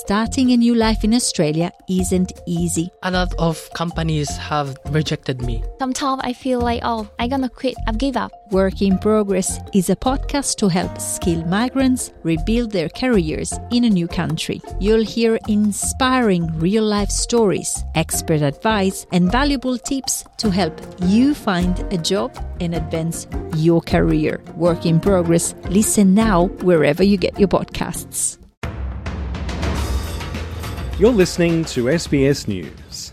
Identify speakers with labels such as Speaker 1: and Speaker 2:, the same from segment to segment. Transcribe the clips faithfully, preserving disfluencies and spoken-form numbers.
Speaker 1: starting a new life in Australia isn't easy.
Speaker 2: A lot of companies have rejected me.
Speaker 3: Sometimes I feel like, oh, I'm gonna quit, I've give up.
Speaker 1: Work in Progress is a podcast to help skilled migrants rebuild their careers in a new country. You'll hear inspiring real-life stories, expert advice, and valuable tips to help you find a job and advance your career. Work in Progress. Listen now wherever you get your podcasts.
Speaker 4: You're listening to S B S News.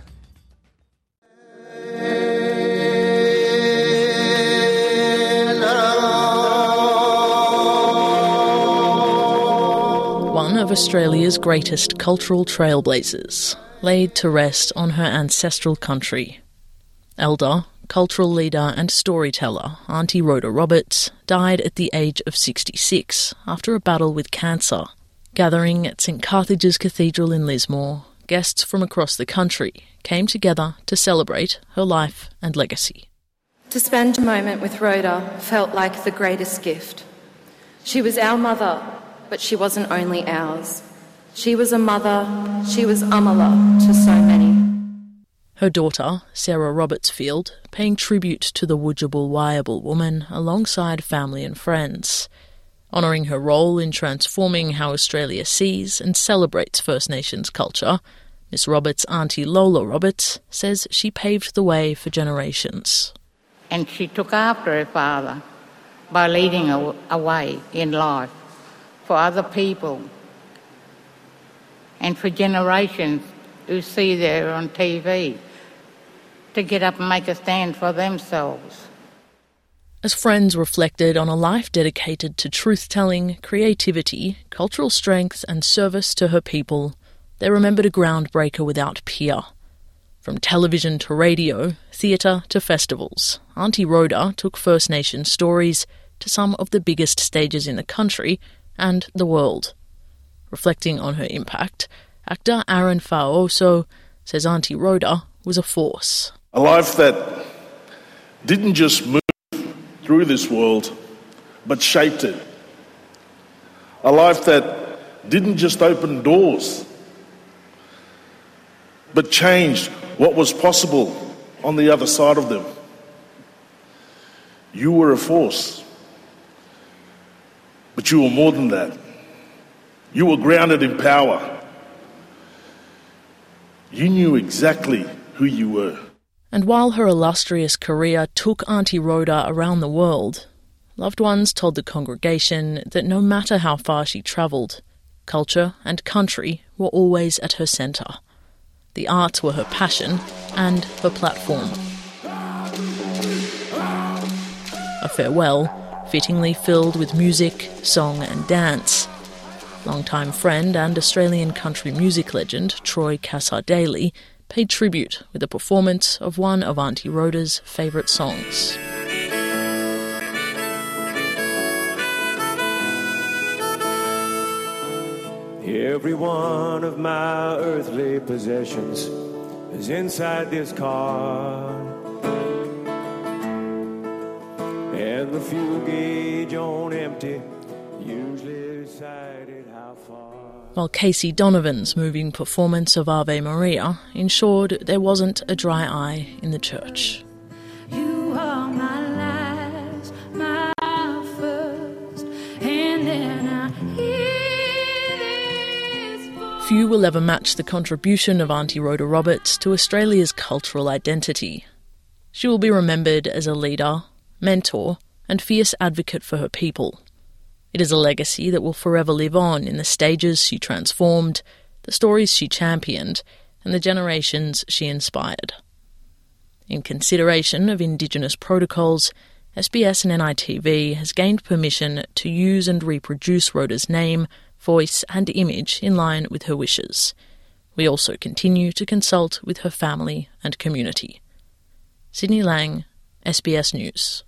Speaker 5: One of Australia's greatest cultural trailblazers, laid to rest on her ancestral country. Elder, cultural leader and storyteller Aunty Rhoda Roberts died at the age of sixty-six after a battle with cancer. Gathering at St Carthage's Cathedral in Lismore, guests from across the country came together to celebrate her life and legacy.
Speaker 6: To spend a moment with Rhoda felt like the greatest gift. She was our mother, but she wasn't only ours. She was a mother, she was a mother to so many.
Speaker 5: Her daughter, Sarah Robertsfield, paying tribute to the Wujibul Waiable woman alongside family and friends. Honouring her role in transforming how Australia sees and celebrates First Nations culture, Miss Roberts' auntie Lola Roberts says she paved the way for generations.
Speaker 7: And she took after her father by leading a, a way in life for other people and for generations who see her on T V to get up and make a stand for themselves.
Speaker 5: As friends reflected on a life dedicated to truth-telling, creativity, cultural strength and service to her people, they remembered a groundbreaker without peer. From television to radio, theatre to festivals, Aunty Rhoda took First Nations stories to some of the biggest stages in the country and the world. Reflecting on her impact, actor Aaron Fa'oso says Aunty Rhoda was a force.
Speaker 8: A life that didn't just move through this world, but shaped it. A life that didn't just open doors, but changed what was possible on the other side of them. You were a force, but you were more than that. You were grounded in power. You knew exactly who you were.
Speaker 5: And while her illustrious career took Aunty Rhoda around the world, loved ones told the congregation that no matter how far she travelled, culture and country were always at her centre. The arts were her passion and her platform. A farewell fittingly filled with music, song and dance. Longtime friend and Australian country music legend Troy Cassar-Daley paid tribute with a performance of one of Aunty Rhoda's favourite songs.
Speaker 9: Every one of my earthly possessions is inside this car, and the fuel gauge on empty usually decided how far.
Speaker 5: While Casey Donovan's moving performance of Ave Maria ensured there wasn't a dry eye in the church.
Speaker 10: You are my last, my first, and then I hear this voice.
Speaker 5: Few will ever match the contribution of Aunty Rhoda Roberts to Australia's cultural identity. She will be remembered as a leader, mentor, and fierce advocate for her people. It is a legacy that will forever live on in the stages she transformed, the stories she championed, and the generations she inspired. In consideration of Indigenous protocols, S B S and N I T V has gained permission to use and reproduce Rhoda's name, voice and image in line with her wishes. We also continue to consult with her family and community. Sydney Lang, S B S News.